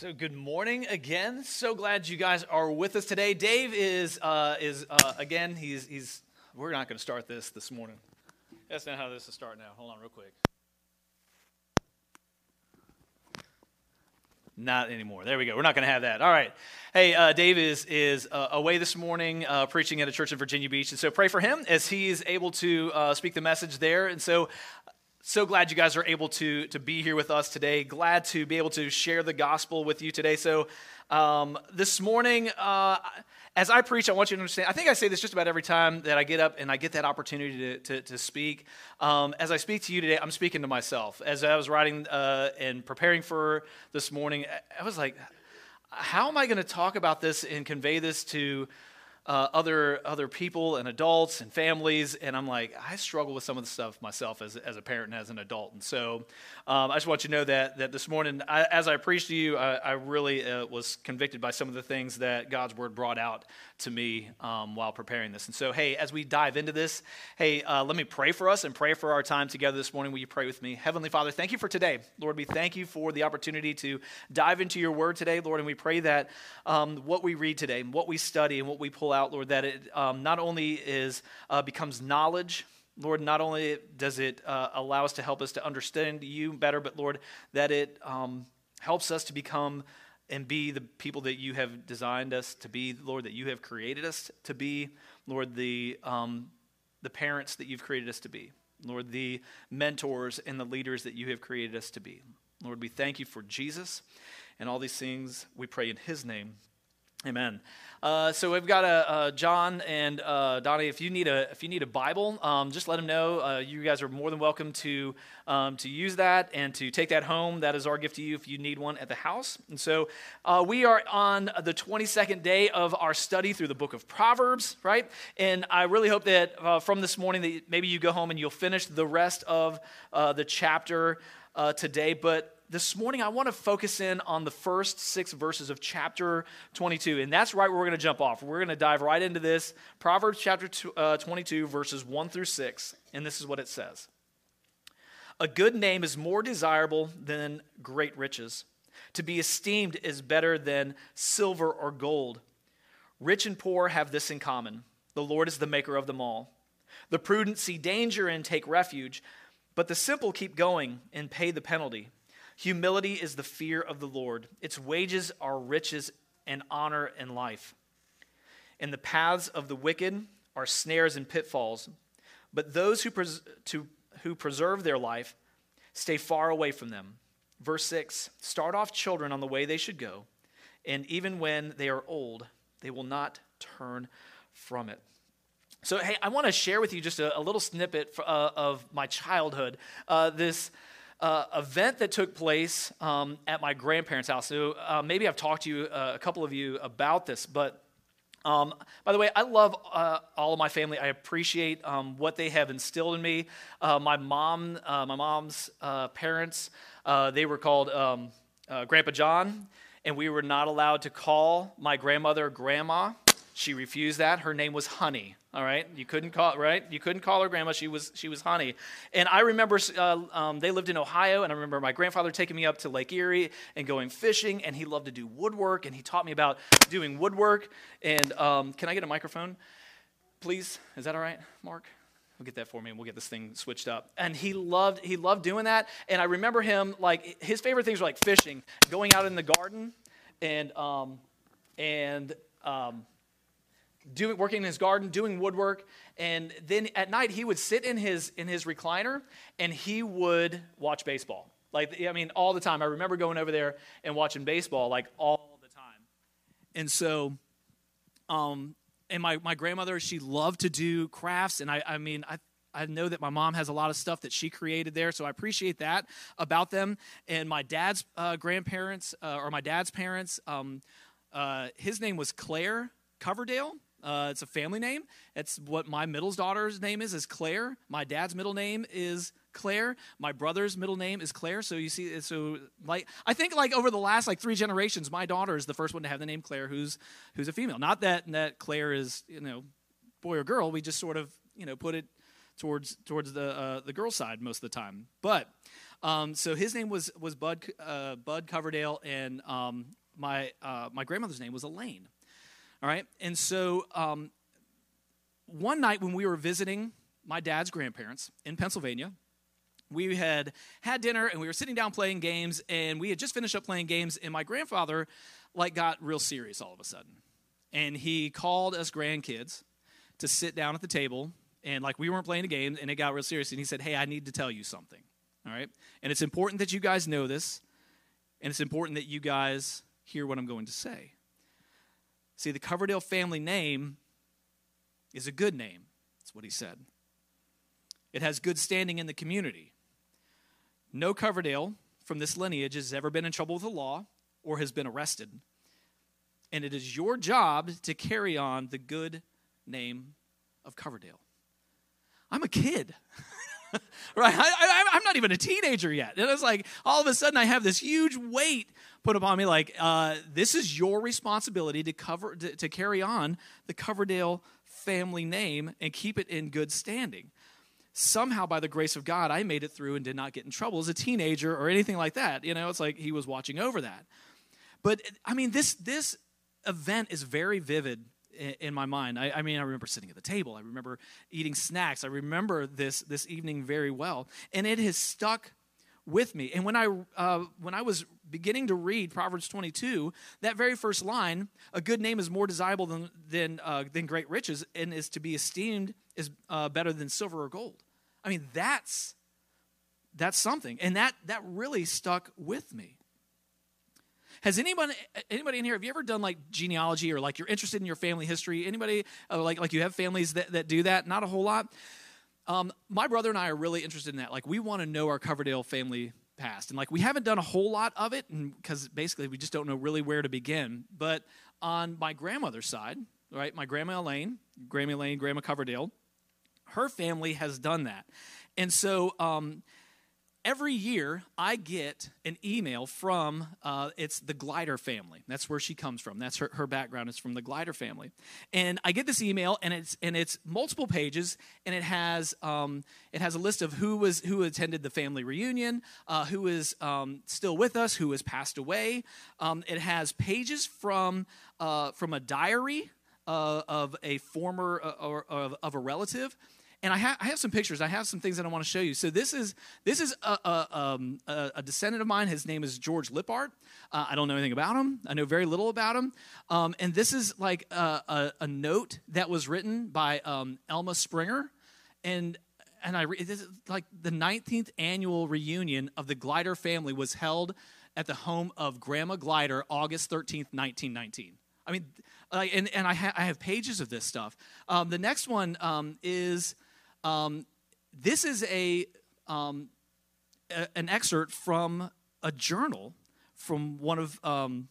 So good morning again. So glad you guys are with us today. Dave is again. He's. We're not going to start this morning. That's not how this is starting now. Hold on, real quick. Not anymore. There we go. We're not going to have that. All right. Hey, Dave is away this morning preaching at a church in Virginia Beach, and so pray for him as he's able to speak the message there. And so glad you guys are able to be here with us today. Glad to be able to share the gospel with you today. So this morning, as I preach, I want you to understand, I think I say this just about every time that I get up and I get that opportunity to speak. As I speak to you today, I'm speaking to myself. As I was writing and preparing for this morning, I was like, how am I going to talk about this and convey this to other people and adults and families? And I'm like, I struggle with some of the stuff myself as a parent and as an adult. And so I just want you to know that this morning, as I preached to you, I really was convicted by some of the things that God's word brought out to me while preparing this. And so, hey, as we dive into this, hey, let me pray for us and pray for our time together this morning. Will you pray with me? Heavenly Father, thank you for today. Lord, we thank you for the opportunity to dive into your word today, Lord, and we pray that what we read today, what we study, and what we pull out, Lord, that it not only becomes knowledge, Lord, not only does it allow us to help us to understand you better, but Lord, that it helps us to become and be the people that you have designed us to be, Lord, that you have created us to be, Lord, the parents that you've created us to be, Lord, the mentors and the leaders that you have created us to be. Lord, we thank you for Jesus and all these things. We pray in his name. Amen. So we've got John and Donnie. If you need a Bible, just let them know. You guys are more than welcome to use that and to take that home. That is our gift to you if you need one at the house. And so we are on the 22nd day of our study through the book of Proverbs, right? And I really hope that from this morning that maybe you go home and you'll finish the rest of the chapter today. But this morning, I want to focus in on the first 6 verses of chapter 22, and that's right where we're going to jump off. We're going to dive right into this, Proverbs chapter 22, verses 1 through 6, and this is what it says. A good name is more desirable than great riches. To be esteemed is better than silver or gold. Rich and poor have this in common. The Lord is the maker of them all. The prudent see danger and take refuge, but the simple keep going and pay the penalty. Humility is the fear of the Lord. Its wages are riches and honor and life. And the paths of the wicked are snares and pitfalls, but those who preserve their life stay far away from them. Verse 6, start off children on the way they should go, and even when they are old, they will not turn from it. So, hey, I want to share with you just a little snippet of my childhood. This event that took place at my grandparents' house. So maybe I've talked to you, a couple of you, about this. But by the way, I love all of my family. I appreciate what they have instilled in me. My mom's parents, they were called Grandpa John, and we were not allowed to call my grandmother Grandma. She refused that. Her name was Honey. All right, you couldn't call her Grandma. She was Honey. And I remember they lived in Ohio, and I remember my grandfather taking me up to Lake Erie and going fishing. And he loved to do woodwork, and he taught me about doing woodwork. And can I get a microphone, please? Is that all right, Mark? We'll get that for me, and we'll get this thing switched up. And he loved doing that. And I remember him, like, his favorite things were like fishing, going out in the garden, and working in his garden, doing woodwork, and then at night he would sit in his recliner and he would watch baseball. Like, I mean, all the time. I remember going over there and watching baseball like all the time. And so, and my grandmother, she loved to do crafts, and I know that my mom has a lot of stuff that she created there, so I appreciate that about them. And my dad's grandparents, or my dad's parents, his name was Claire Coverdale. It's a family name. It's what my middle daughter's name is Claire. My dad's middle name is Claire. My brother's middle name is Claire. So you see, I think over the last 3 generations, my daughter is the first one to have the name Claire, who's a female. Not that Claire is boy or girl. We just sort of put it towards the girl side most of the time. But so his name was Bud Coverdale, and my grandmother's name was Elaine. All right, and so one night when we were visiting my dad's grandparents in Pennsylvania, we had dinner and we were sitting down playing games, and we had just finished up playing games, and my grandfather got real serious all of a sudden, and he called us grandkids to sit down at the table, and we weren't playing a game, and it got real serious, and he said, "Hey, I need to tell you something." All right, and it's important that you guys know this, and it's important that you guys hear what I'm going to say. See, the Coverdale family name is a good name. That's what he said. It has good standing in the community. No Coverdale from this lineage has ever been in trouble with the law or has been arrested. And it is your job to carry on the good name of Coverdale. I'm a kid. Right? I'm not even a teenager yet. And it's all of a sudden I have this huge weight put upon me, this is your responsibility to carry on the Coverdale family name and keep it in good standing. Somehow, by the grace of God, I made it through and did not get in trouble as a teenager or anything like that. It's like he was watching over that. But, this event is very vivid in my mind. I remember sitting at the table. I remember eating snacks. I remember this evening very well. And it has stuck with me. And when I was beginning to read Proverbs 22, that very first line, a good name is more desirable than great riches, and is to be esteemed is better than silver or gold. That's something. And that really stuck with me. Has anybody in here, have you ever done genealogy or you're interested in your family history? Anybody like you have families that do that? Not a whole lot. My brother and I are really interested in that. We want to know our Coverdale family past. And we haven't done a whole lot of it because basically we just don't know really where to begin. But on my grandmother's side, right, my Grandma Elaine, Grandma Coverdale, her family has done that. And so every year, I get an email from, it's the Glider family. That's where she comes from. That's her background is from the Glider family. And I get this email, and it's multiple pages, and it has a list of who attended the family reunion, who is still with us, who has passed away. It has pages from a diary of a former of a relative. And I have some pictures. I have some things that I want to show you. So this is a descendant of mine. His name is George Lippard. I don't know anything about him. I know very little about him. And this is a note that was written by Elma Springer. And this is the 19th annual reunion of the Glider family was held at the home of Grandma Glider, August 13th, 1919. And I have pages of this stuff. The next one is. This is an excerpt from a journal from one of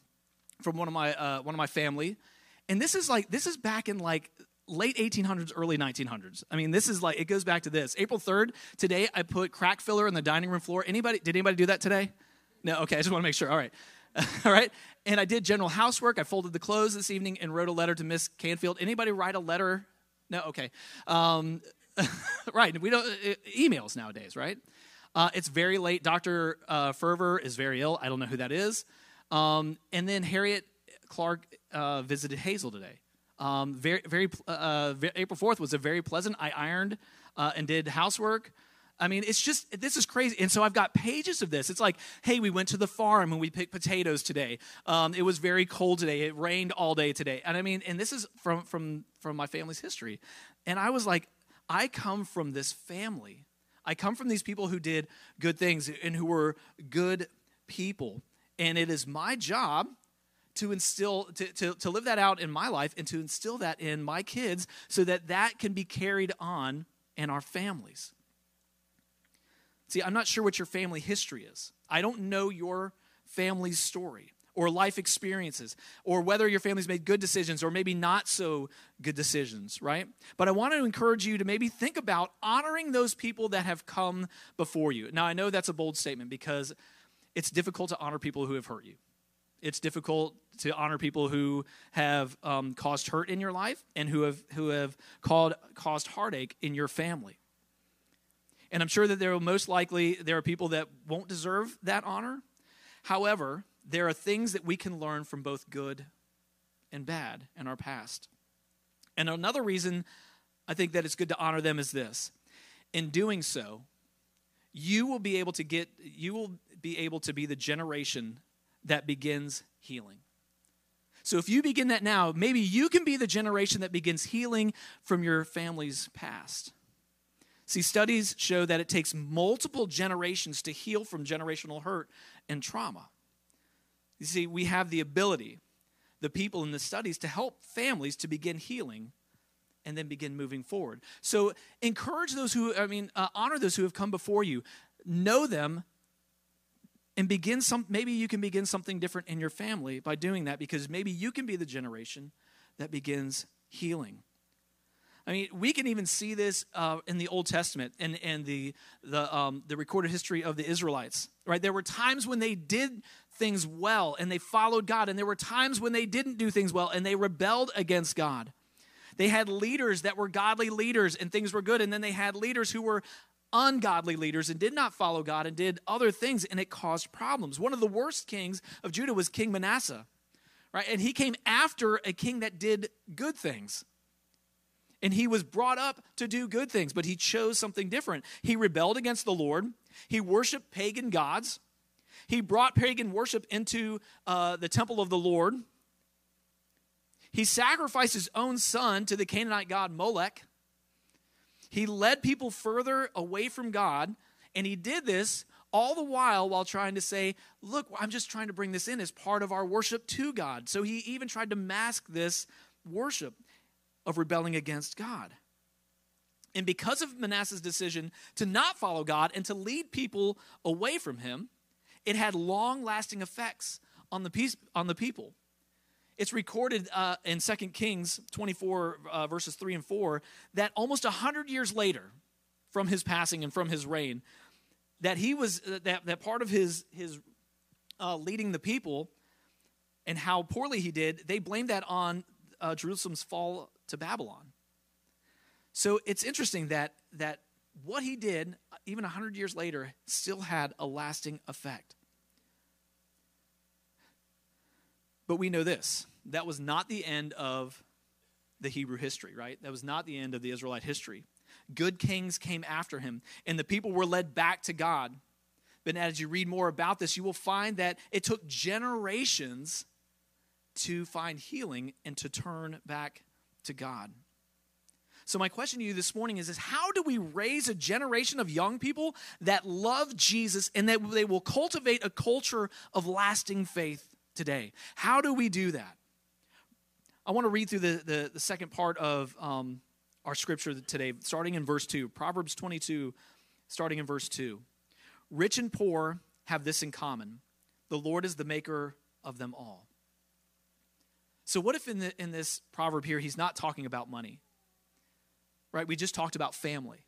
my family, and this is back in late 1800s, early 1900s. This is it goes back to this. April 3rd, today I put crack filler in the dining room floor. Did anybody do that today? No, okay, I just want to make sure. All right. All right. And I did general housework. I folded the clothes this evening and wrote a letter to Miss Canfield. Anybody write a letter? No, okay. Right, we don't emails nowadays, right? It's very late. Dr. Ferver is very ill. I don't know who that is. And then Harriet Clark visited Hazel today. April 4th was a very pleasant. I ironed and did housework. This is crazy. And so I've got pages of this. It's hey, we went to the farm and we picked potatoes today. It was very cold today. It rained all day today. And this is from my family's history. And I was I come from this family. I come from these people who did good things and who were good people. And it is my job to instill, to live that out in my life and to instill that in my kids so that can be carried on in our families. See, I'm not sure what your family history is. I don't know your family's story or life experiences, or whether your family's made good decisions or maybe not so good decisions, right? But I want to encourage you to maybe think about honoring those people that have come before you. Now, I know that's a bold statement because it's difficult to honor people who have hurt you. It's difficult to honor people who have caused hurt in your life and who have caused heartache in your family. And I'm sure that there are people that won't deserve that honor. However, there are things that we can learn from both good and bad in our past. And another reason I think that it's good to honor them is this. In doing so, you will be able to be the generation that begins healing. So if you begin that now, maybe you can be the generation that begins healing from your family's past. See, studies show that it takes multiple generations to heal from generational hurt and trauma. You see, we have the ability, the people in the studies, to help families to begin healing and then begin moving forward. So encourage those honor those who have come before you. Know them and maybe you can begin something different in your family by doing that, because maybe you can be the generation that begins healing. I mean, we can even see this in the Old Testament and the recorded history of the Israelites, right? There were times when they did things well and they followed God, and there were times when they didn't do things well and they rebelled against God. They had leaders that were godly leaders and things were good, and then they had leaders who were ungodly leaders and did not follow God and did other things, and it caused problems. One of the worst kings of Judah was King Manasseh, right? And he came after a king that did good things. And he was brought up to do good things, but he chose something different. He rebelled against the Lord. He worshiped pagan gods. He brought pagan worship into the temple of the Lord. He sacrificed his own son to the Canaanite god Molech. He led people further away from God, and he did this all the while trying to say, look, I'm just trying to bring this in as part of our worship to God. So he even tried to mask this worship of rebelling against God. And because of Manasseh's decision to not follow God and to lead people away from him, it had long-lasting effects on the people. It's recorded in 2 Kings 24, verses 3 and 4, that almost 100 years later from his passing and from his reign, that he was that part of his leading the people and how poorly he did, they blamed that on Jerusalem's fall to Babylon. So it's interesting that what he did, even 100 years later, still had a lasting effect. But we know this, that was not the end of the Hebrew history, right? That was not the end of the Israelite history. Good kings came after him, and the people were led back to God. But as you read more about this, you will find that it took generations to find healing and to turn back to God. So my question to you this morning is how do we raise a generation of young people that love Jesus and that they will cultivate a culture of lasting faith today? How do we do that? I want to read through the second part of our scripture today, starting in verse 2. Proverbs 22, starting in verse 2. Rich and poor have this in common. The Lord is the maker of them all. So what if in this proverb here, he's not talking about money? Right? We just talked about family.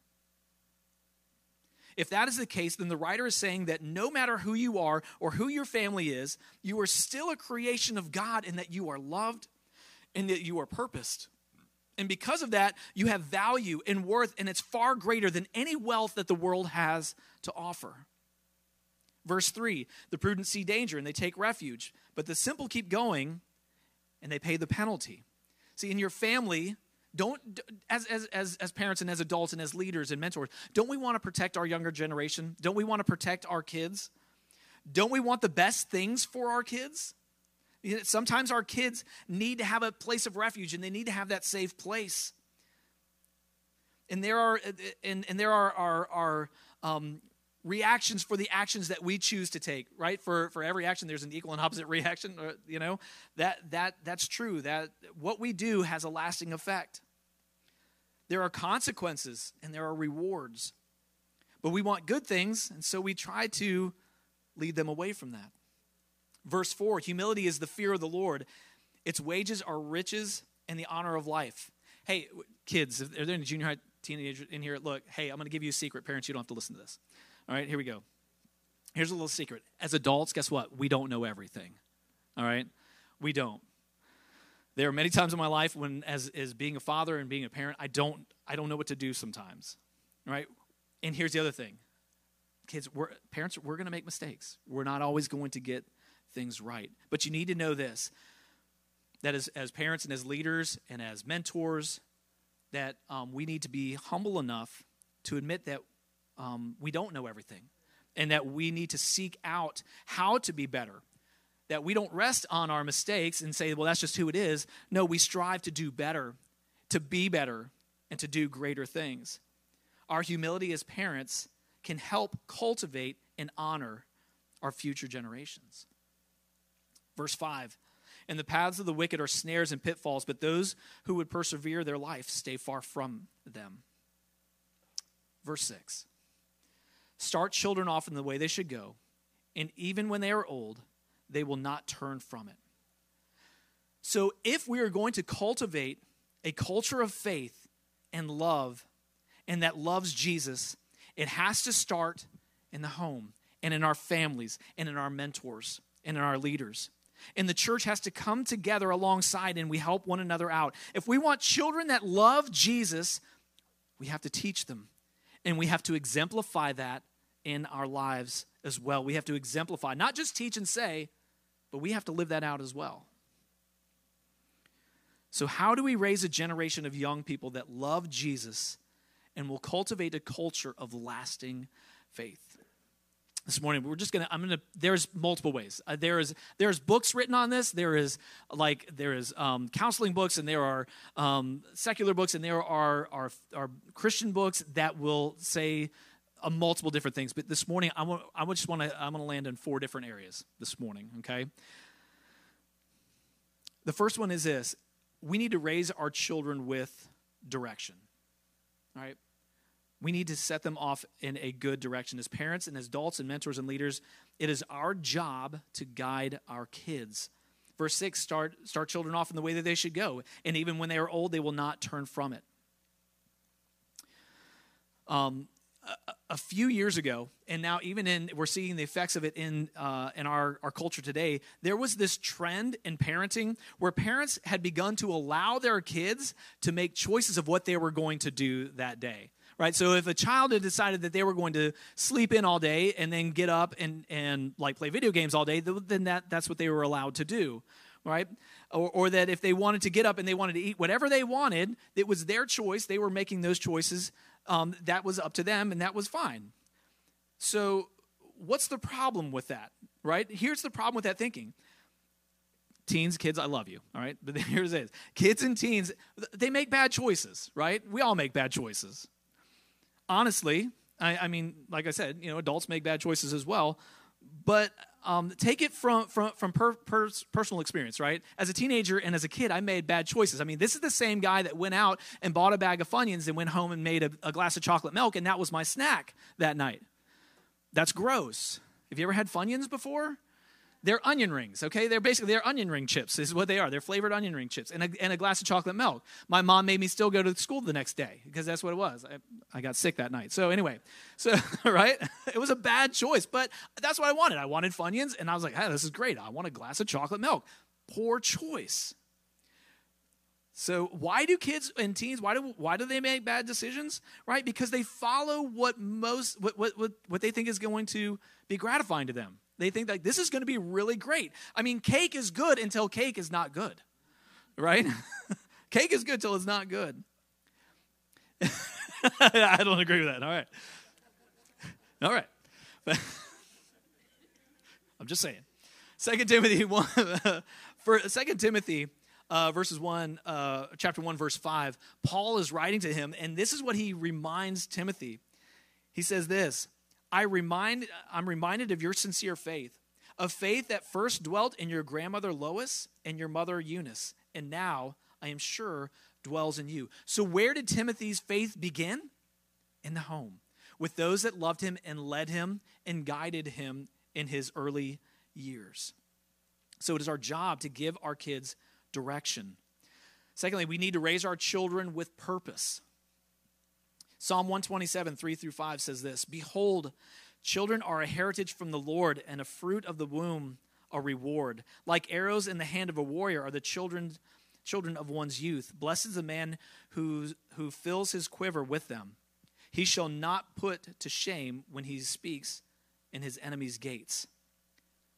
If that is the case, then the writer is saying that no matter who you are or who your family is, you are still a creation of God in that you are loved and that you are purposed. And because of that, you have value and worth, and it's far greater than any wealth that the world has to offer. Verse 3, the prudent see danger and they take refuge, but the simple keep going and they pay the penalty. See, in your family, as parents and as adults and as leaders and mentors, don't we want to protect our younger generation? Don't we want to protect our kids? Don't we want the best things for our kids? Sometimes our kids need to have a place of refuge, and they need to have that safe place. And there are reactions for the actions that we choose to take, right? For every action, there's an equal and opposite reaction. That's true. That what we do has a lasting effect. There are consequences and there are rewards. But we want good things, and so we try to lead them away from that. Verse 4, humility is the fear of the Lord. Its wages are riches and the honor of life. Hey, kids, are there any junior high teenagers in here? Look, hey, I'm going to give you a secret. Parents, you don't have to listen to this. All right, here we go. Here's a little secret. As adults, guess what? We don't know everything. All right? We don't. There are many times in my life when, as being a father and being a parent, I don't know what to do sometimes. All right? And here's the other thing. Kids, we're going to make mistakes. We're not always going to get things right. But you need to know this, that as parents and as leaders and as mentors, that we need to be humble enough to admit that we don't know everything, and that we need to seek out how to be better. That we don't rest on our mistakes and say, well, that's just who it is. No, we strive to do better, to be better, and to do greater things. Our humility as parents can help cultivate and honor our future generations. Verse 5, and the paths of the wicked are snares and pitfalls, but those who would persevere their life stay far from them. Verse 6, start children off in the way they should go, and even when they are old, they will not turn from it. So if we are going to cultivate a culture of faith and love, and that loves Jesus, it has to start in the home and in our families and in our mentors and in our leaders. And the church has to come together alongside, and we help one another out. If we want children that love Jesus, we have to teach them, and we have to exemplify that in our lives as well. We have to exemplify, not just teach and say, but we have to live that out as well. So how do we raise a generation of young people that love Jesus and will cultivate a culture of lasting faith? This morning, there's multiple ways. There's books written on this. There is counseling books, and there are secular books, and there are Christian books that will say multiple different things. But this morning, I'm going to land in 4 different areas this morning, okay? The first one is this. We need to raise our children with direction, all right? We need to set them off in a good direction. As parents and as adults and mentors and leaders, it is our job to guide our kids. Verse 6, start children off in the way that they should go, and even when they are old, they will not turn from it. A few years ago, and now we're seeing the effects of it in our culture today, there was this trend in parenting where parents had begun to allow their kids to make choices of what they were going to do that day. Right, so if a child had decided that they were going to sleep in all day and then get up and like play video games all day, then that's what they were allowed to do, right? Or that if they wanted to get up and they wanted to eat whatever they wanted, it was their choice. They were making those choices. That was up to them, and that was fine. So what's the problem with that, right? Here's the problem with that thinking. Teens, kids, I love you, all right? But here's it. Kids and teens, they make bad choices, right? We all make bad choices. Honestly, I mean, like I said, adults make bad choices as well. But take it from personal experience, right? As a teenager and as a kid, I made bad choices. I mean, this is the same guy that went out and bought a bag of Funyuns and went home and made a glass of chocolate milk, and that was my snack that night. That's gross. Have you ever had Funyuns before? They're onion rings, okay? They're onion ring chips is what they are. They're flavored onion ring chips and a glass of chocolate milk. My mom made me still go to school the next day because that's what it was. I got sick that night. So anyway, right? It was a bad choice, but that's what I wanted. I wanted Funyuns, and I was like, hey, this is great. I want a glass of chocolate milk. Poor choice. So why do kids and teens, why do they make bad decisions? Right? Because they follow what they think is going to be gratifying to them. They think like this is going to be really great. I mean, cake is good until cake is not good, right? Cake is good till it's not good. I don't agree with that. All right. I'm just saying. 2 Timothy 1, for 2 Timothy verses 1, chapter 1, verse 5. Paul is writing to him, and this is what he reminds Timothy. He says this. I'm reminded of your sincere faith, a faith that first dwelt in your grandmother Lois and your mother Eunice, and now, I am sure, dwells in you. So where did Timothy's faith begin? In the home, with those that loved him and led him and guided him in his early years. So it is our job to give our kids direction. Secondly, we need to raise our children with purpose. Psalm 127, 3-5 says this, behold, children are a heritage from the Lord, and a fruit of the womb a reward. Like arrows in the hand of a warrior are the children of one's youth. Blessed is the man who fills his quiver with them. He shall not put to shame when he speaks in his enemy's gates.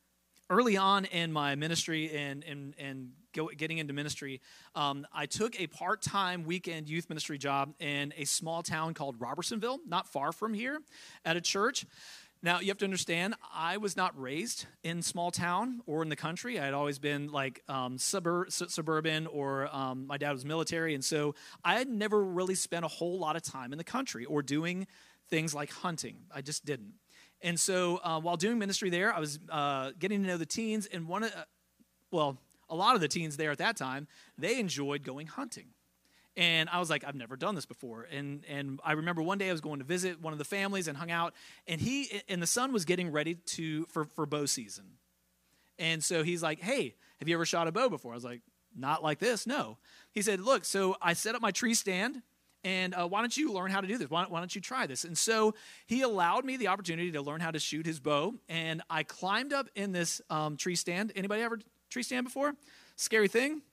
early on in my ministry and getting into ministry, I took a part-time weekend youth ministry job in a small town called Robertsonville, not far from here, at a church. Now, you have to understand, I was not raised in small town or in the country. I had always been like suburban, or my dad was military, and so I had never really spent a whole lot of time in the country or doing things like hunting. I just didn't. And so while doing ministry there, I was getting to know the teens, and a lot of the teens there at that time, they enjoyed going hunting. And I was like, I've never done this before. And I remember one day I was going to visit one of the families and hung out, and the son was getting ready for bow season. And so he's like, hey, have you ever shot a bow before? I was like, not like this, no. He said, look, so I set up my tree stand, and why don't you learn how to do this? Why don't you try this? And so he allowed me the opportunity to learn how to shoot his bow, and I climbed up in this tree stand. Anybody ever tree stand before? Scary thing.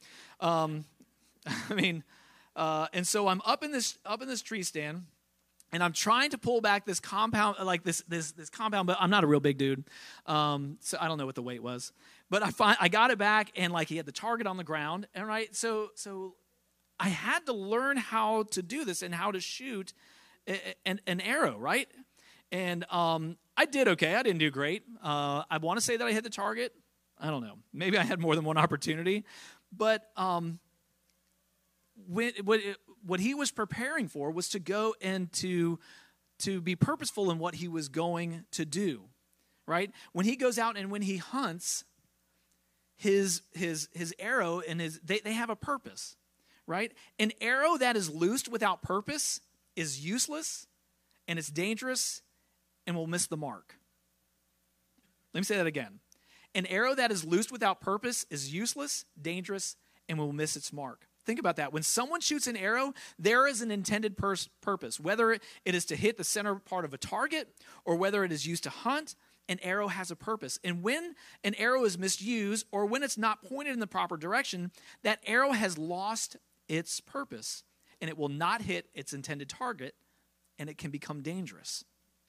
And so I'm up in this tree stand, and I'm trying to pull back this compound, like this compound, but I'm not a real big dude, so I don't know what the weight was. But I got it back, and like he had the target on the ground, and right, so I had to learn how to do this and how to shoot an arrow, right? And I did okay. I didn't do great. I want to say that I hit the target. I don't know. Maybe I had more than one opportunity, but what he was preparing for was to go and to be purposeful in what he was going to do, right? When he goes out and when he hunts, his arrow and they have a purpose, right? An arrow that is loosed without purpose is useless, and it's dangerous, and will miss the mark. Let me say that again. An arrow that is loosed without purpose is useless, dangerous, and will miss its mark. Think about that. When someone shoots an arrow, there is an intended purpose. Whether it is to hit the center part of a target or whether it is used to hunt, an arrow has a purpose. And when an arrow is misused or when it's not pointed in the proper direction, that arrow has lost its purpose, and it will not hit its intended target, and it can become dangerous.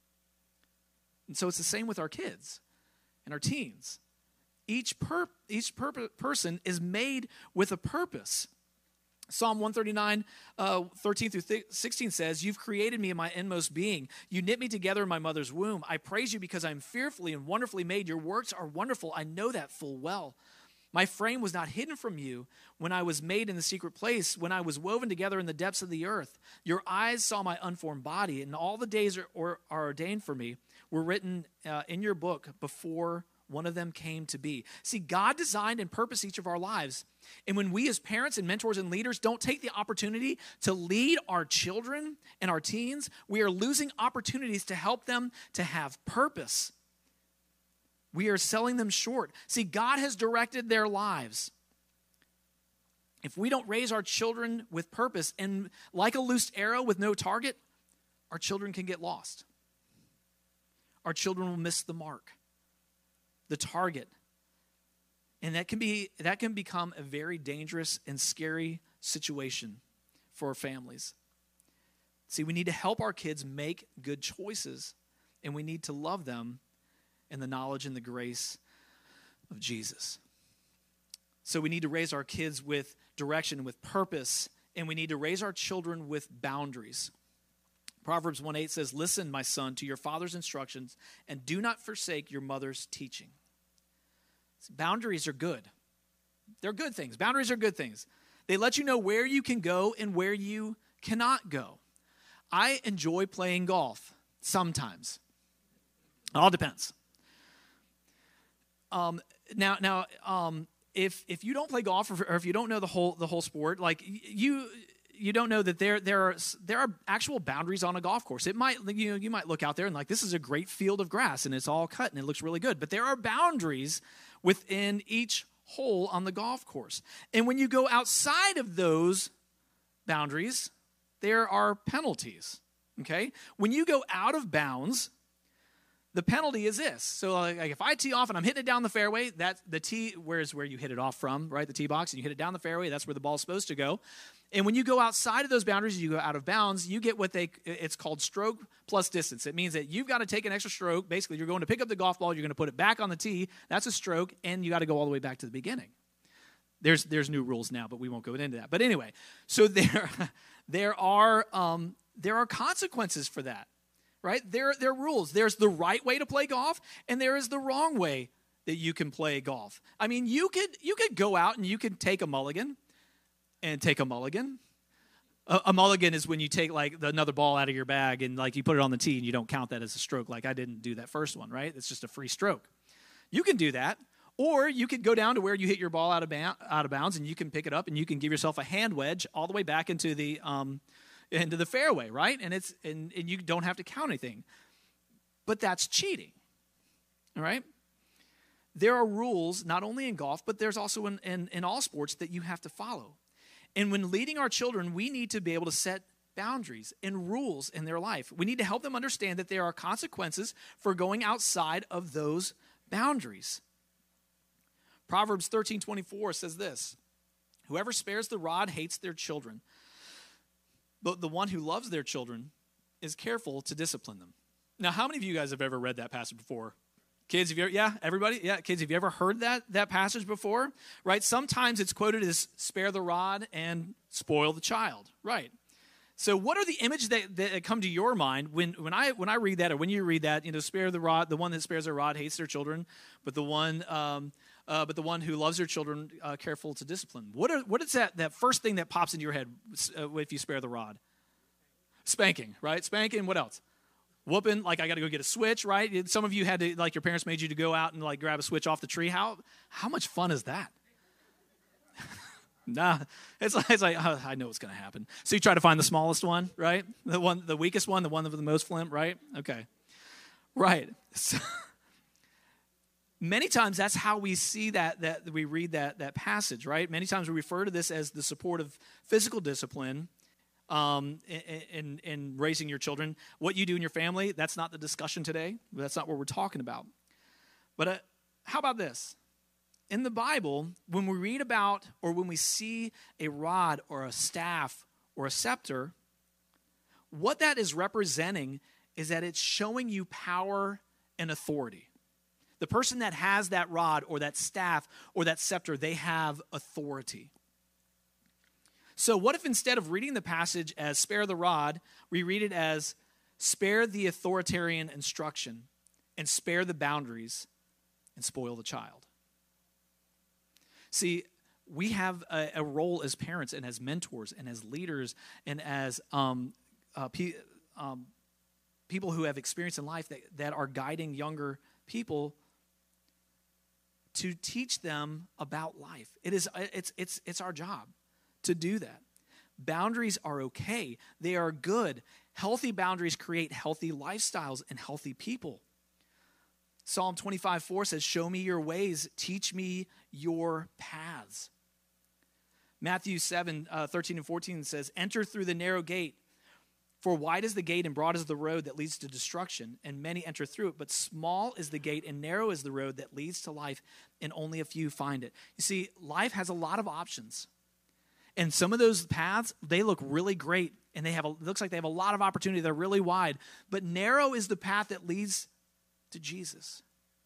And so it's the same with our kids and our teens. Each person is made with a purpose. Psalm 139, 13 through 16 says, "You've created me in my inmost being. You knit me together in my mother's womb. I praise you because I'm fearfully and wonderfully made. Your works are wonderful. I know that full well. My frame was not hidden from you when I was made in the secret place, when I was woven together in the depths of the earth. Your eyes saw my unformed body, and all the days are ordained for me, were written in your book before one of them came to be." See, God designed and purposed each of our lives. And when we as parents and mentors and leaders don't take the opportunity to lead our children and our teens, we are losing opportunities to help them to have purpose. We are selling them short. See, God has directed their lives. If we don't raise our children with purpose, and like a loose arrow with no target, our children can get lost. Our children will miss the mark, the target. And that can become a very dangerous and scary situation for our families. See, we need to help our kids make good choices, and we need to love them in the knowledge and the grace of Jesus. So we need to raise our kids with direction, with purpose, and we need to raise our children with boundaries. Proverbs 1:8 says, "Listen, my son, to your father's instructions, and do not forsake your mother's teaching." Boundaries are good. They're good things. Boundaries are good things. They let you know where you can go and where you cannot go. I enjoy playing golf sometimes. It all depends. If you don't play golf or if you don't know the whole sport, like you don't know that there are actual boundaries on a golf course. It might you might look out there and like, this is a great field of grass and it's all cut and it looks really good, but there are boundaries within each hole on the golf course. And when you go outside of those boundaries, there are penalties. Okay? When you go out of bounds, the penalty is this. So like if I tee off and I'm hitting it down the fairway, that's the tee, where's where you hit it off from, right? The tee box, and you hit it down the fairway, that's where the ball's supposed to go. And when you go outside of those boundaries, you go out of bounds, you get it's called stroke plus distance. It means that you've got to take an extra stroke. Basically, you're going to pick up the golf ball, you're going to put it back on the tee. That's a stroke, and you got to go all the way back to the beginning. There's new rules now, but we won't go into that. But anyway, so there are consequences for that, right? There are rules. There's the right way to play golf, and there is the wrong way that you can play golf. I mean, you could go out and you could take a mulligan. And take a mulligan. A mulligan is when you take like another ball out of your bag and like you put it on the tee and you don't count that as a stroke. Like I didn't do that first one, right? It's just a free stroke. You can do that, or you could go down to where you hit your ball out of bounds and you can pick it up and you can give yourself a hand wedge all the way back into the fairway, right? And you don't have to count anything. But that's cheating, all right? There are rules not only in golf, but there's also in all sports that you have to follow. And when leading our children, we need to be able to set boundaries and rules in their life. We need to help them understand that there are consequences for going outside of those boundaries. Proverbs 13:24 says this, "Whoever spares the rod hates their children, but the one who loves their children is careful to discipline them." Now, how many of you guys have ever read that passage before? Kids, everybody? Yeah, kids, have you ever heard that passage before? Right? Sometimes it's quoted as spare the rod and spoil the child. Right. So what are the images that come to your mind when I read that, or when you read that, spare the rod, the one that spares their rod hates their children, but the one who loves their children, careful to discipline. What is that first thing that pops into your head if you spare the rod? Spanking, right? Spanking, what else? Whooping, like I got to go get a switch, right? Some of you had to, like your parents made you to go out and like grab a switch off the tree. How much fun is that? Nah, it's like oh, I know what's going to happen. So you try to find the smallest one, right? The weakest one, the one with the most phlegm, right? Okay, right. So, many times that's how we see that we read that passage, right? Many times we refer to this as the support of physical discipline. In raising your children. What you do in your family, that's not the discussion today. That's not what we're talking about. But how about this? In the Bible, when we read about or when we see a rod or a staff or a scepter, what that is representing is that it's showing you power and authority. The person that has that rod or that staff or that scepter, they have authority. So what if instead of reading the passage as spare the rod, we read it as spare the authoritarian instruction and spare the boundaries and spoil the child? See, we have a role as parents and as mentors and as leaders and as people who have experience in life that are guiding younger people to teach them about life. It's our job to do that. Boundaries are okay. They are good. Healthy boundaries create healthy lifestyles and healthy people. Psalm 25:4 says, "Show me your ways, teach me your paths." Matthew 7:13 and 14 says, "Enter through the narrow gate, for wide is the gate and broad is the road that leads to destruction, and many enter through it. But small is the gate and narrow is the road that leads to life, and only a few find it." You see, life has a lot of options. And some of those paths, they look really great, and it looks like they have a lot of opportunity. They're really wide. But narrow is the path that leads to Jesus.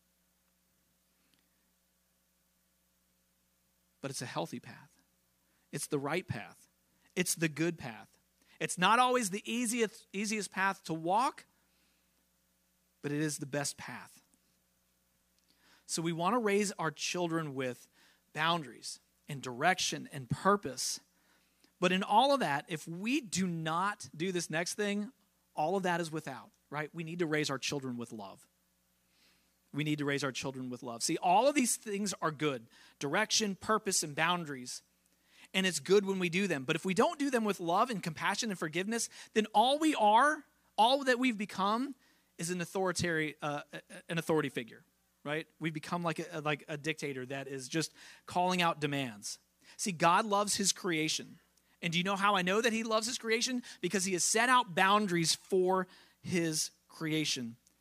But it's a healthy path. It's the right path. It's the good path. It's not always the easiest path to walk, but it is the best path. So we want to raise our children with boundaries and direction and purpose. But in all of that, if we do not do this next thing, all of that is without, right? We need to raise our children with love. We need to raise our children with love. See, all of these things are good. Direction, purpose, and boundaries. And it's good when we do them. But if we don't do them with love and compassion and forgiveness, then all that we've become is an authority figure. Right? We become like a dictator that is just calling out demands. See, God loves his creation. And do you know how I know that he loves his creation? Because he has set out boundaries for his creation.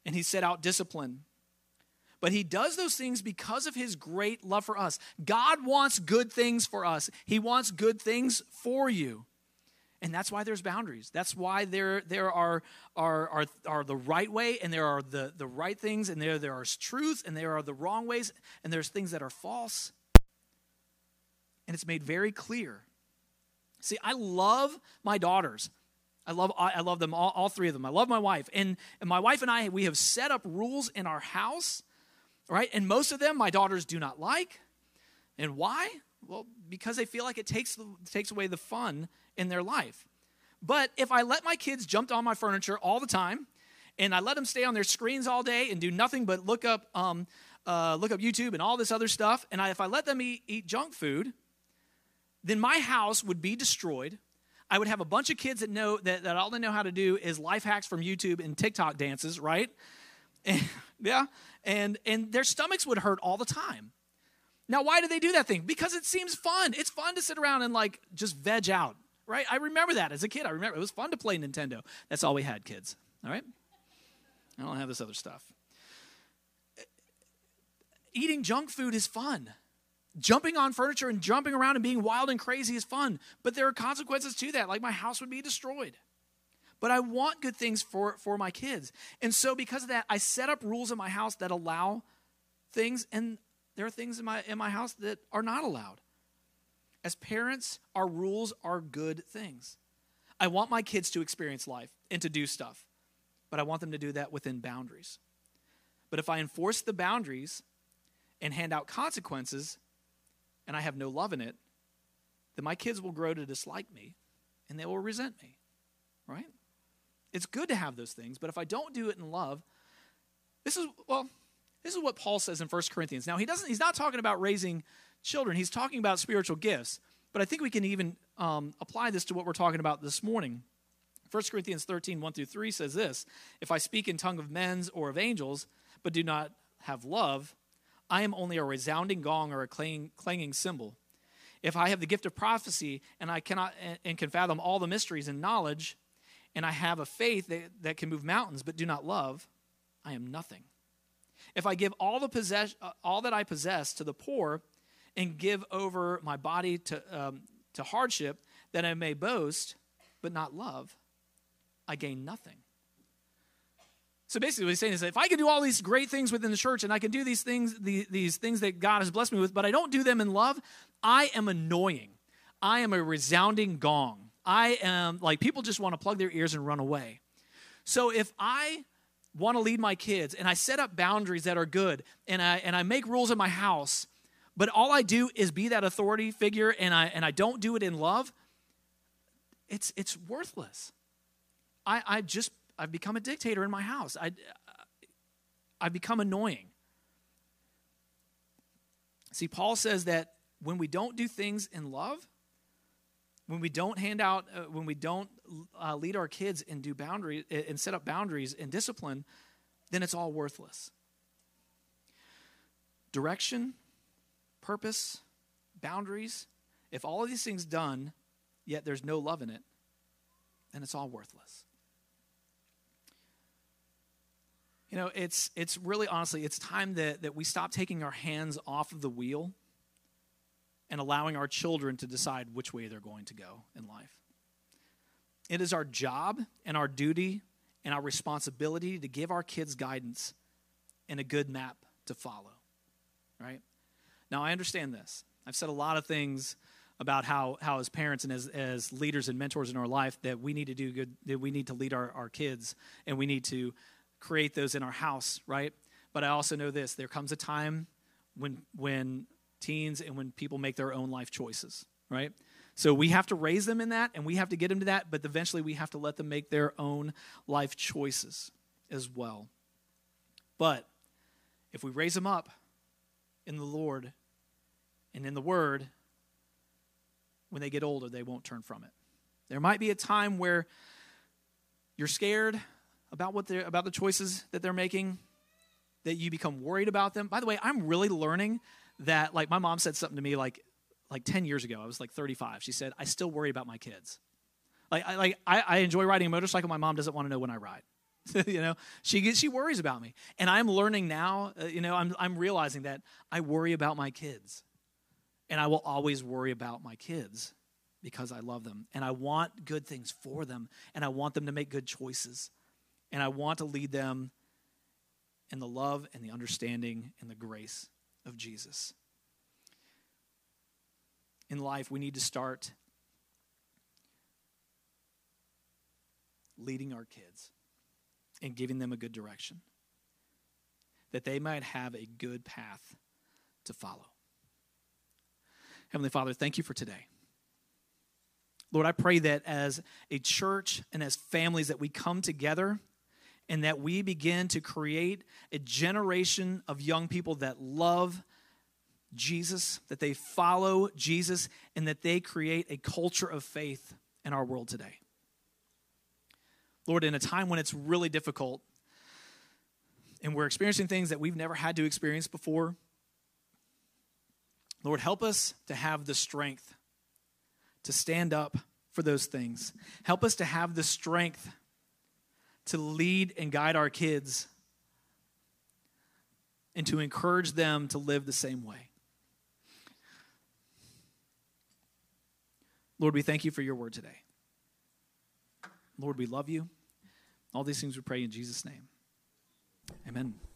and he set out discipline. But he does those things because of his great love for us. God wants good things for us. He wants good things for you. And that's why there's boundaries. That's why there are the right way, and there are the right things, and there are truth, and there are the wrong ways, and there's things that are false. And it's made very clear. See, I love my daughters. I love them, all three of them. I love my wife. And my wife and I, we have set up rules in our house, right? And most of them my daughters do not like. And why? Well, because they feel like it takes away the fun in their life. But if I let my kids jump on my furniture all the time, and I let them stay on their screens all day and do nothing but look up YouTube and all this other stuff, and if I let them eat junk food, then my house would be destroyed. I would have a bunch of kids that know that all they know how to do is life hacks from YouTube and TikTok dances, right? And, yeah, and their stomachs would hurt all the time. Now, why do they do that thing? Because it seems fun. It's fun to sit around and just veg out, right? I remember that as a kid. I remember it was fun to play Nintendo. That's all we had, kids, all right? I don't have this other stuff. Eating junk food is fun. Jumping on furniture and jumping around and being wild and crazy is fun. But there are consequences to that. Like my house would be destroyed. But I want good things for my kids. And so because of that, I set up rules in my house that allow things, and there are things in my house that are not allowed. As parents, our rules are good things. I want my kids to experience life and to do stuff, but I want them to do that within boundaries. But if I enforce the boundaries and hand out consequences, and I have no love in it, then my kids will grow to dislike me, and they will resent me, right? It's good to have those things, but if I don't do it in love, this is what Paul says in 1 Corinthians. Now, he's not talking about raising children. He's talking about spiritual gifts. But I think we can even apply this to what we're talking about this morning. 1 Corinthians 13, 1-3 says this: if I speak in tongue of men's or of angels, but do not have love, I am only a resounding gong or a clanging cymbal. If I have the gift of prophecy and I cannot and can fathom all the mysteries and knowledge, and I have a faith that can move mountains but do not love, I am nothing. If I give all that I possess to the poor and give over my body to hardship that I may boast but not love, I gain nothing. So basically what he's saying is that if I can do all these great things within the church and I can do these things that God has blessed me with, but I don't do them in love, I am annoying. I am a resounding gong. I am like people just want to plug their ears and run away. So if I want to lead my kids and I set up boundaries that are good and I make rules in my house, but all I do is be that authority figure and I don't do it in love, it's worthless. I've become a dictator in my house. I've become annoying. See, Paul says that when we don't do things in love, when we don't lead our kids and do boundaries and set up boundaries and discipline, then it's all worthless. Direction, purpose, boundaries, if all of these things done, yet there's no love in it, then it's all worthless. You know, it's really, honestly, it's time that we stop taking our hands off of the wheel and allowing our children to decide which way they're going to go in life. It is our job and our duty and our responsibility to give our kids guidance and a good map to follow, right? Now, I understand this. I've said a lot of things about how as parents and as leaders and mentors in our life that we need to do good, that we need to lead our kids and we need to create those in our house, right? But I also know this: there comes a time when teens and when people make their own life choices, right? So we have to raise them in that, and we have to get them to that, but eventually we have to let them make their own life choices as well. But if we raise them up in the Lord and in the Word, when they get older, they won't turn from it. There might be a time where you're scared about about the choices that they're making, that you become worried about them. By the way, I'm really learning that, like, my mom said something to me like 10 years ago. I was like 35. She said, I still worry about my kids. I enjoy riding a motorcycle. My mom doesn't want to know when I ride. She worries about me. And I'm learning now, I'm realizing that I worry about my kids. And I will always worry about my kids because I love them. And I want good things for them. And I want them to make good choices. And I want to lead them in the love and the understanding and the grace of Jesus. In life, we need to start leading our kids and giving them a good direction, that they might have a good path to follow. Heavenly Father, thank you for today. Lord, I pray that as a church and as families that we come together and that we begin to create a generation of young people that love Jesus, that they follow Jesus, and that they create a culture of faith in our world today. Lord, in a time when it's really difficult and we're experiencing things that we've never had to experience before, Lord, help us to have the strength to stand up for those things. Help us to have the strength to lead and guide our kids and to encourage them to live the same way. Lord, we thank you for your word today. Lord, we love you. All these things we pray in Jesus' name. Amen.